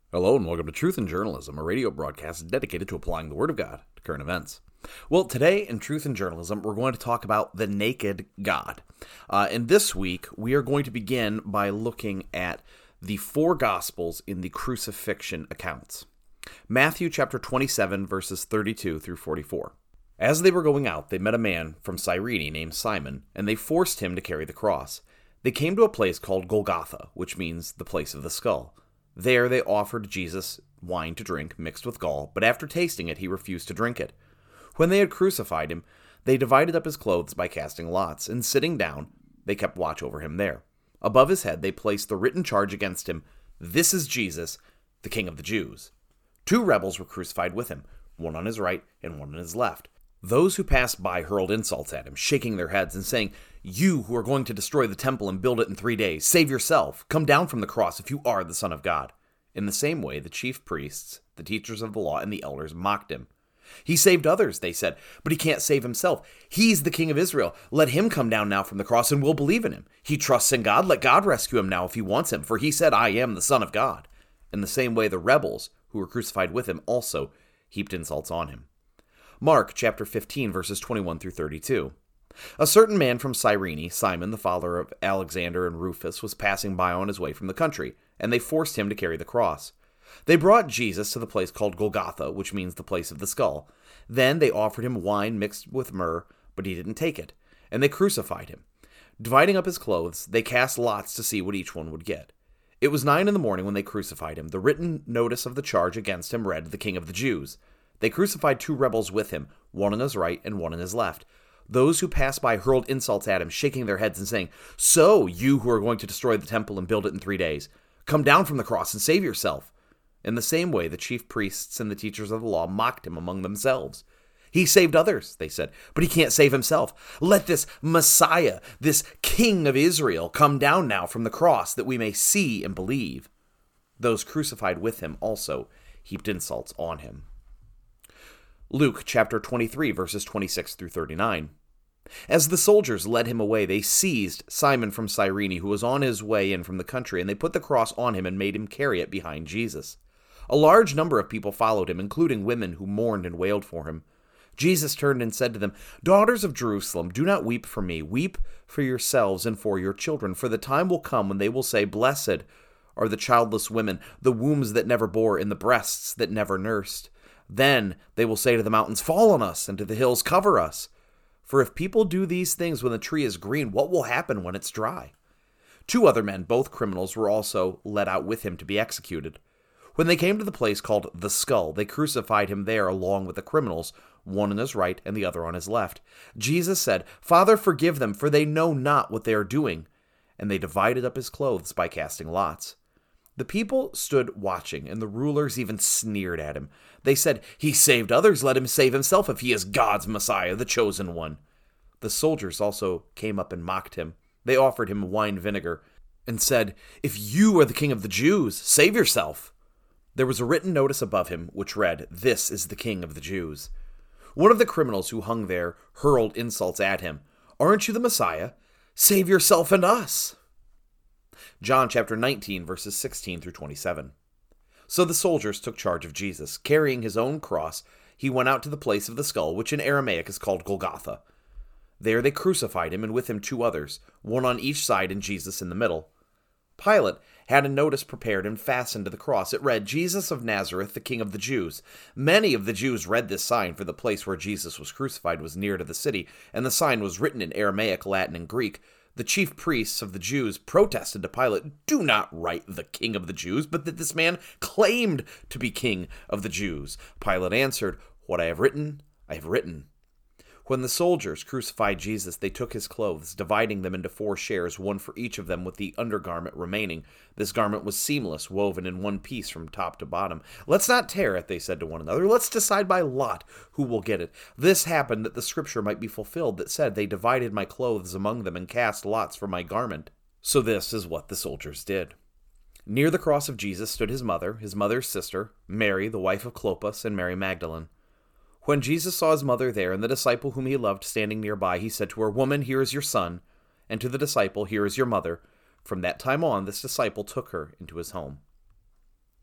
Hello and welcome to Truth in Journalism, a radio broadcast dedicated to applying the Word of God to current events. Well, today in Truth in Journalism, we're going to talk about the naked God. And this week, we are going to begin by looking at the four Gospels in the crucifixion accounts. Matthew chapter 27, verses 32 through 44. As they were going out, they met a man from Cyrene named Simon, and they forced him to carry the cross. They came to a place called Golgotha, which means the place of the skull. There they offered Jesus wine to drink mixed with gall, but after tasting it, he refused to drink it. When they had crucified him, they divided up his clothes by casting lots, and sitting down, they kept watch over him there. Above his head they placed the written charge against him, "This is Jesus, the King of the Jews." 2 rebels were crucified with him, one on his right and one on his left. Those who passed by hurled insults at him, shaking their heads and saying, "You who are going to destroy the temple and build it in 3 days, save yourself. Come down from the cross if you are the Son of God." In the same way, the chief priests, the teachers of the law, and the elders mocked him. "He saved others," they said, "but he can't save himself. He's the King of Israel. Let him come down now from the cross and we'll believe in him. He trusts in God. Let God rescue him now if he wants him, for he said, 'I am the Son of God.'" In the same way, the rebels who were crucified with him also heaped insults on him. Mark chapter 15, verses 21 through 32. A certain man from Cyrene, Simon, the father of Alexander and Rufus, was passing by on his way from the country, and they forced him to carry the cross. They brought Jesus to the place called Golgotha, which means the place of the skull. Then they offered him wine mixed with myrrh, but he didn't take it, and they crucified him. Dividing up his clothes, they cast lots to see what each one would get. It was 9 a.m. when they crucified him. The written notice of the charge against him read, "The King of the Jews." They crucified 2 rebels with him, one on his right and one on his left. Those who passed by hurled insults at him, shaking their heads and saying, "So, you who are going to destroy the temple and build it in 3 days, come down from the cross and save yourself." In the same way, the chief priests and the teachers of the law mocked him among themselves. "He saved others," they said, "but he can't save himself. Let this Messiah, this King of Israel, come down now from the cross that we may see and believe." Those crucified with him also heaped insults on him. Luke chapter 23, verses 26 through 39. As the soldiers led him away, they seized Simon from Cyrene, who was on his way in from the country, and they put the cross on him and made him carry it behind Jesus. A large number of people followed him, including women who mourned and wailed for him. Jesus turned and said to them, "Daughters of Jerusalem, do not weep for me. Weep for yourselves and for your children, for the time will come when they will say, 'Blessed are the childless women, the wombs that never bore, and the breasts that never nursed.' Then they will say to the mountains, 'Fall on us,' and to the hills, 'Cover us.' For if people do these things when the tree is green, what will happen when it's dry?" 2 other men, both criminals, were also led out with him to be executed. When they came to the place called the Skull, they crucified him there along with the criminals, one on his right and the other on his left. Jesus said, "Father, forgive them, for they know not what they are doing." And they divided up his clothes by casting lots. The people stood watching, and the rulers even sneered at him. They said, "He saved others, let him save himself if he is God's Messiah, the chosen one." The soldiers also came up and mocked him. They offered him wine vinegar and said, "If you are the King of the Jews, save yourself." There was a written notice above him which read, "This is the King of the Jews." One of the criminals who hung there hurled insults at him. "Aren't you the Messiah? Save yourself and us." John chapter 19, verses 16 through 27. So the soldiers took charge of Jesus. Carrying his own cross, he went out to the place of the skull, which in Aramaic is called Golgotha. There they crucified him, and with him 2 others, one on each side and Jesus in the middle. Pilate had a notice prepared and fastened to the cross. It read, "Jesus of Nazareth, the King of the Jews." Many of the Jews read this sign, for the place where Jesus was crucified was near to the city, and the sign was written in Aramaic, Latin, and Greek. The chief priests of the Jews protested to Pilate, "Do not write the King of the Jews, but that this man claimed to be King of the Jews." Pilate answered, "What I have written, I have written." When the soldiers crucified Jesus, they took his clothes, dividing them into 4 shares, one for each of them, with the undergarment remaining. This garment was seamless, woven in one piece from top to bottom. "Let's not tear it," they said to one another. "Let's decide by lot who will get it." This happened that the scripture might be fulfilled that said, "They divided my clothes among them and cast lots for my garment." So this is what the soldiers did. Near the cross of Jesus stood his mother's sister, Mary, the wife of Clopas, and Mary Magdalene. When Jesus saw his mother there and the disciple whom he loved standing nearby, he said to her, "Woman, here is your son," and to the disciple, "Here is your mother." From that time on, this disciple took her into his home.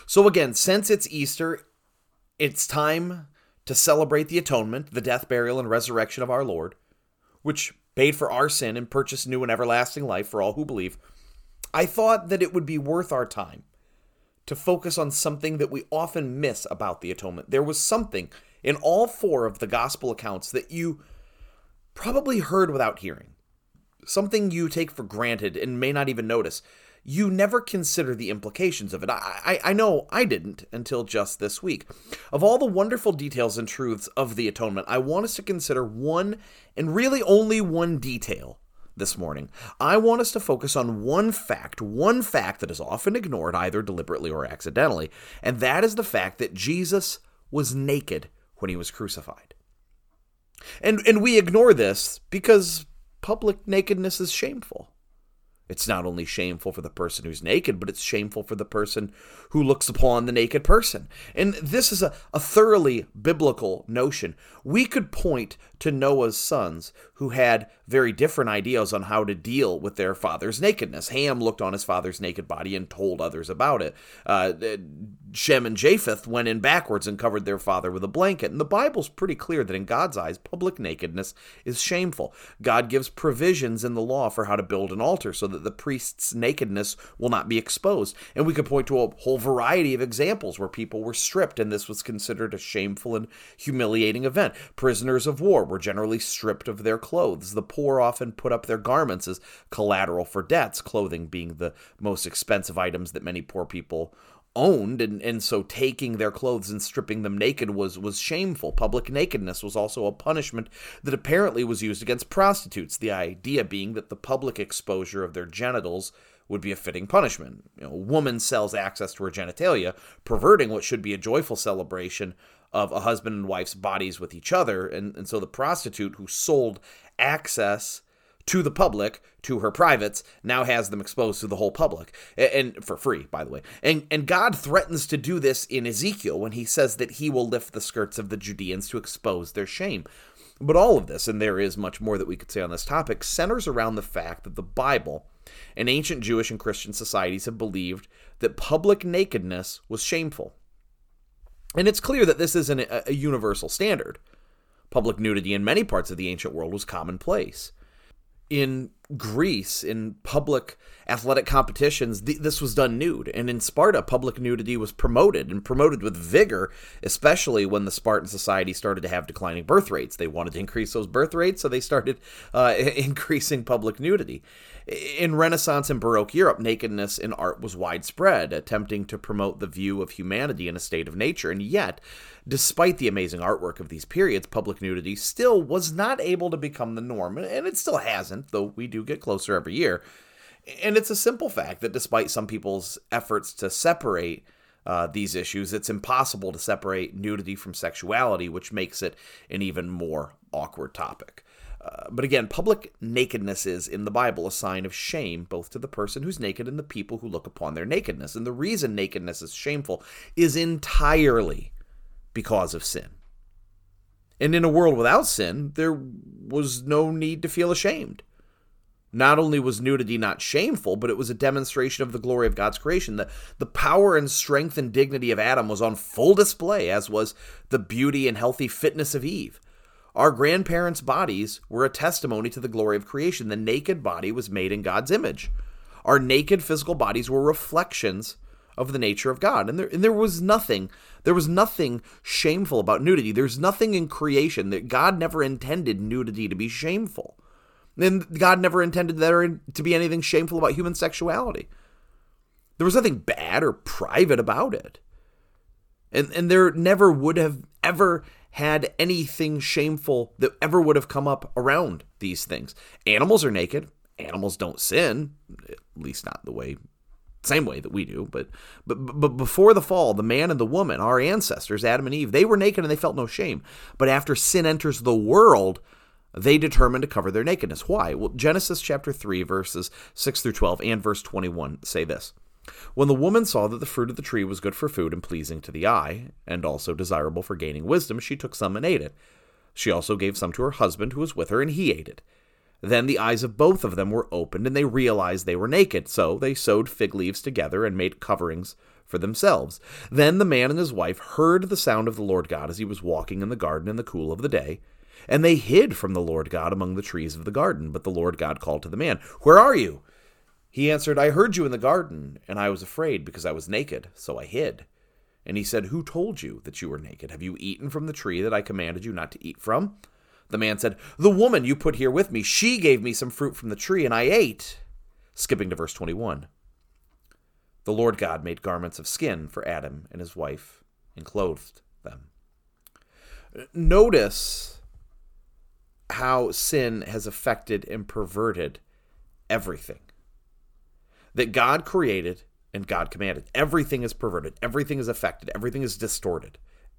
So again, since it's Easter, it's time to celebrate the atonement, the death, burial, and resurrection of our Lord, which paid for our sin and purchased new and everlasting life for all who believe. I thought that it would be worth our time to focus on something that we often miss about the atonement. There was something in all four of the gospel accounts that you probably heard without hearing, something you take for granted and may not even notice. You never consider the implications of it. I know I didn't until just this week. Of all the wonderful details and truths of the atonement, I want us to consider one, and really only one detail this morning. I want us to focus on one fact that is often ignored, either deliberately or accidentally, and that is the fact that Jesus was naked when he was crucified. And we ignore this because public nakedness is shameful. It's not only shameful for the person who's naked, but it's shameful for the person who looks upon the naked person. And this is a thoroughly biblical notion. We could point to Noah's sons who had very different ideas on how to deal with their father's nakedness. Ham looked on his father's naked body and told others about it. Shem and Japheth went in backwards and covered their father with a blanket. And the Bible's pretty clear that in God's eyes, public nakedness is shameful. God gives provisions in the law for how to build an altar so that the priest's nakedness will not be exposed. And we could point to a whole variety of examples where people were stripped, and this was considered a shameful and humiliating event. Prisoners of war were generally stripped of their clothes. The poor often put up their garments as collateral for debts, clothing being the most expensive items that many poor people owned, and so taking their clothes and stripping them naked was shameful. Public nakedness was also a punishment that apparently was used against prostitutes, the idea being that the public exposure of their genitals would be a fitting punishment. A woman sells access to her genitalia, perverting what should be a joyful celebration of a husband and wife's bodies with each other, and so the prostitute who sold access to the public, to her privates, now has them exposed to the whole public, and for free, by the way. And God threatens to do this in Ezekiel when he says that he will lift the skirts of the Judeans to expose their shame. But all of this, and there is much more that we could say on this topic, centers around the fact that the Bible and ancient Jewish and Christian societies have believed that public nakedness was shameful. And it's clear that this isn't a universal standard. Public nudity in many parts of the ancient world was commonplace. In Greece, in public athletic competitions, this was done nude. And in Sparta, public nudity was promoted, and promoted with vigor, especially when the Spartan society started to have declining birth rates. They wanted to increase those birth rates, so they started increasing public nudity. In Renaissance and Baroque Europe, nakedness in art was widespread, attempting to promote the view of humanity in a state of nature. And yet, despite the amazing artwork of these periods, public nudity still was not able to become the norm, and it still hasn't, though we do get closer every year. And it's a simple fact that despite some people's efforts to separate these issues, it's impossible to separate nudity from sexuality, which makes it an even more awkward topic. But again, public nakedness is, in the Bible, a sign of shame, both to the person who's naked and the people who look upon their nakedness. And the reason nakedness is shameful is entirely because of sin. And in a world without sin, there was no need to feel ashamed. Not only was nudity not shameful, but it was a demonstration of the glory of God's creation. The power and strength and dignity of Adam was on full display, as was the beauty and healthy fitness of Eve. Our grandparents' bodies were a testimony to the glory of creation. The naked body was made in God's image. Our naked physical bodies were reflections of the nature of God. And there was nothing shameful about nudity. There's nothing in creation that God never intended nudity to be shameful. And God never intended there to be anything shameful about human sexuality. There was nothing bad or private about it. And there never would have ever had anything shameful that ever would have come up around these things. Animals are naked. Animals don't sin, at least not the same way that we do. But before the fall, the man and the woman, our ancestors, Adam and Eve, they were naked and they felt no shame. But after sin enters the world, they determined to cover their nakedness. Why? Well, Genesis chapter 3, verses 6 through 12 and verse 21 say this. When the woman saw that the fruit of the tree was good for food and pleasing to the eye, and also desirable for gaining wisdom, she took some and ate it. She also gave some to her husband who was with her, and he ate it. Then the eyes of both of them were opened, and they realized they were naked. So they sewed fig leaves together and made coverings for themselves. Then the man and his wife heard the sound of the Lord God as he was walking in the garden in the cool of the day, and they hid from the Lord God among the trees of the garden. But the Lord God called to the man, "Where are you?" He answered, "I heard you in the garden, and I was afraid because I was naked, so I hid." And he said, "Who told you that you were naked? Have you eaten from the tree that I commanded you not to eat from?" The man said, "The woman you put here with me, she gave me some fruit from the tree, and I ate." Skipping to verse 21. The Lord God made garments of skin for Adam and his wife and clothed them. Notice how sin has affected and perverted everything that God created and God commanded. Everything is perverted. Everything is affected. Everything is distorted.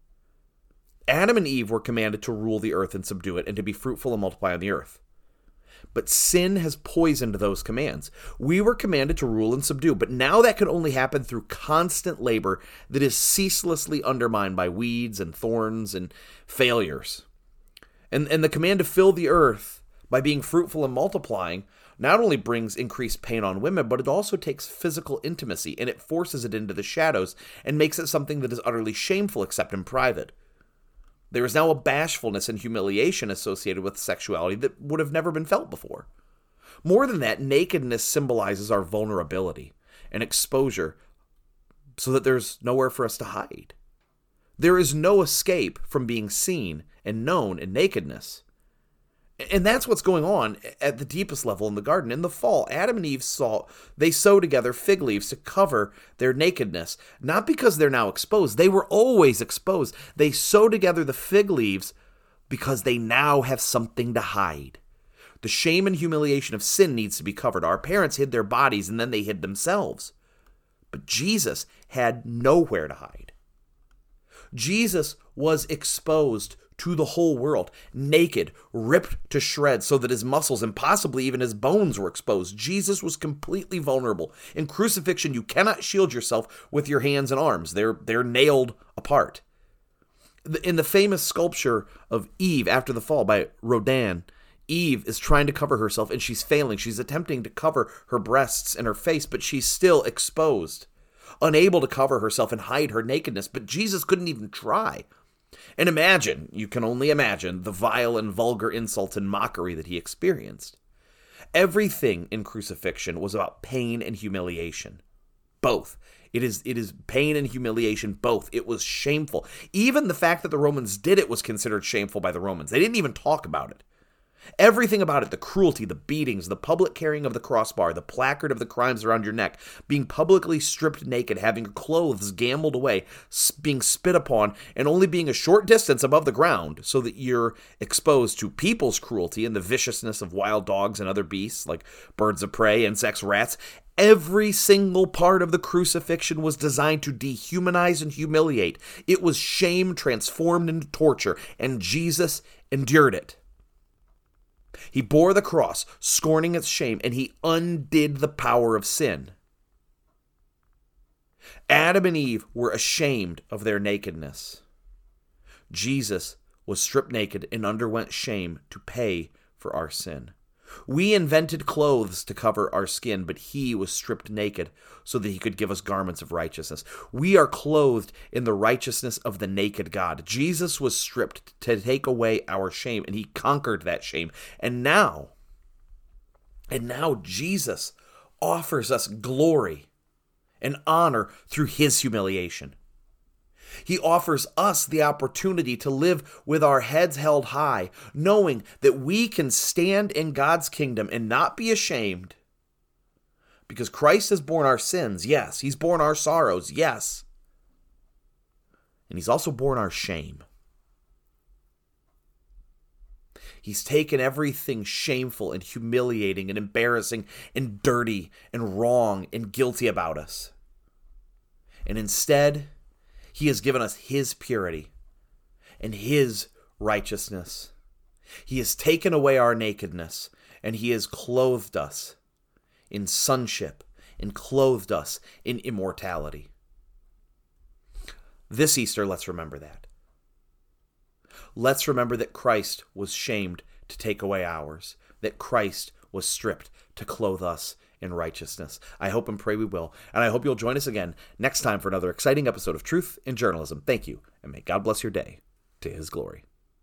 Adam and Eve were commanded to rule the earth and subdue it and to be fruitful and multiply on the earth. But sin has poisoned those commands. We were commanded to rule and subdue, but now that can only happen through constant labor that is ceaselessly undermined by weeds and thorns and failures. And the command to fill the earth by being fruitful and multiplying not only brings increased pain on women, but it also takes physical intimacy and it forces it into the shadows and makes it something that is utterly shameful except in private. There is now a bashfulness and humiliation associated with sexuality that would have never been felt before. More than that, nakedness symbolizes our vulnerability and exposure so that there's nowhere for us to hide. There is no escape from being seen and known in nakedness. And that's what's going on at the deepest level in the garden. In the fall, Adam and Eve sewed together fig leaves to cover their nakedness. Not because they're now exposed. They were always exposed. They sew together the fig leaves because they now have something to hide. The shame and humiliation of sin needs to be covered. Our parents hid their bodies and then they hid themselves. But Jesus had nowhere to hide. Jesus was exposed to the whole world, naked, ripped to shreds so that his muscles and possibly even his bones were exposed. Jesus was completely vulnerable. In crucifixion, you cannot shield yourself with your hands and arms. They're nailed apart. In the famous sculpture of Eve after the fall by Rodin, Eve is trying to cover herself and she's failing. She's attempting to cover her breasts and her face, but she's still exposed, unable to cover herself and hide her nakedness. But Jesus couldn't even try. And you can only imagine the vile and vulgar insults and mockery that he experienced. Everything in crucifixion was about pain and humiliation. Both. It is pain and humiliation, both. It was shameful. Even the fact that the Romans did it was considered shameful by the Romans. They didn't even talk about it. Everything about it, the cruelty, the beatings, the public carrying of the crossbar, the placard of the crimes around your neck, being publicly stripped naked, having your clothes gambled away, being spit upon, and only being a short distance above the ground so that you're exposed to people's cruelty and the viciousness of wild dogs and other beasts like birds of prey, insects, rats. Every single part of the crucifixion was designed to dehumanize and humiliate. It was shame transformed into torture, and Jesus endured it. He bore the cross, scorning its shame, and he undid the power of sin. Adam and Eve were ashamed of their nakedness. Jesus was stripped naked and underwent shame to pay for our sin. We invented clothes to cover our skin, but he was stripped naked so that he could give us garments of righteousness. We are clothed in the righteousness of the naked God. Jesus was stripped to take away our shame, and he conquered that shame. And now Jesus offers us glory and honor through his humiliation. He offers us the opportunity to live with our heads held high, knowing that we can stand in God's kingdom and not be ashamed because Christ has borne our sins, yes. He's borne our sorrows, yes. And he's also borne our shame. He's taken everything shameful and humiliating and embarrassing and dirty and wrong and guilty about us. And instead, he has given us his purity and his righteousness. He has taken away our nakedness, and he has clothed us in sonship and clothed us in immortality. This Easter, let's remember that. Let's remember that Christ was shamed to take away ours, that Christ was stripped to clothe us in righteousness. I hope and pray we will. And I hope you'll join us again next time for another exciting episode of Truth in Journalism. Thank you, and may God bless your day to his glory.